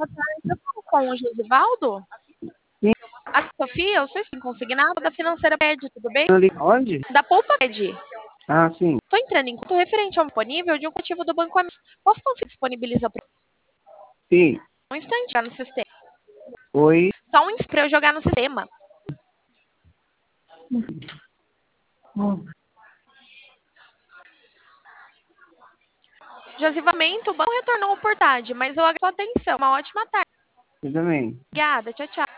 Com o Josivaldo? Sim. A Sofia, eu sei se consignado da Financeira Pede, tudo bem? Onde? Da Poupa Pede. Ah, sim. Estou entrando em contato referente ao disponível de um ativo do Banco Amigo. Posso conseguir disponibilizar Sim. um instante já no sistema? Oi. Só um instante para eu jogar no sistema. Josivamento, o banco retornou por tarde, mas eu agradeço a atenção. Uma ótima tarde. Eu também. Obrigada, tchau, tchau.